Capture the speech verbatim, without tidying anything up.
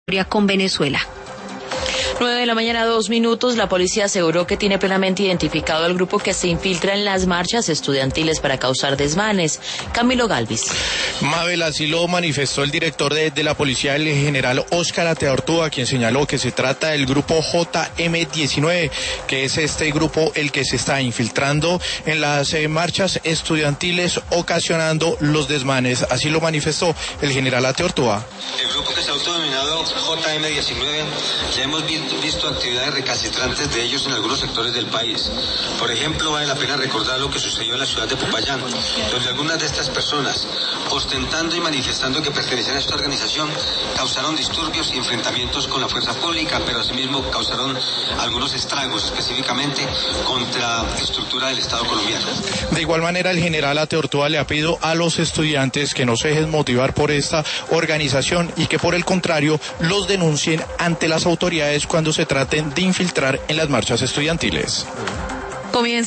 con Venezuela. nueve de la mañana, dos minutos. La policía aseguró que tiene plenamente identificado al grupo que se infiltra en las marchas estudiantiles para causar desmanes. Camilo Galvis. Mabel, así lo manifestó el director de, de la policía, el general Óscar Ateortúa, quien señaló que se trata del grupo J M diecinueve, que es este grupo el que se está infiltrando en las eh, marchas estudiantiles, ocasionando los desmanes. Así lo manifestó el general Ateortúa. El grupo que se ha autodenominado J M diecinueve, ya hemos visto visto actividades recalcitrantes de ellos en algunos sectores del país. Por ejemplo, vale la pena recordar lo que sucedió en la ciudad de Popayán, donde algunas de estas personas, ostentando y manifestando que pertenecían a esta organización, causaron disturbios y enfrentamientos con la fuerza pública, pero asimismo causaron algunos estragos, específicamente contra la estructura del Estado colombiano. De igual manera, el general Ateortúa le ha pedido a los estudiantes que no se dejen motivar por esta organización y que por el contrario los denuncien ante las autoridades cuando se traten de infiltrar en las marchas estudiantiles. Comienza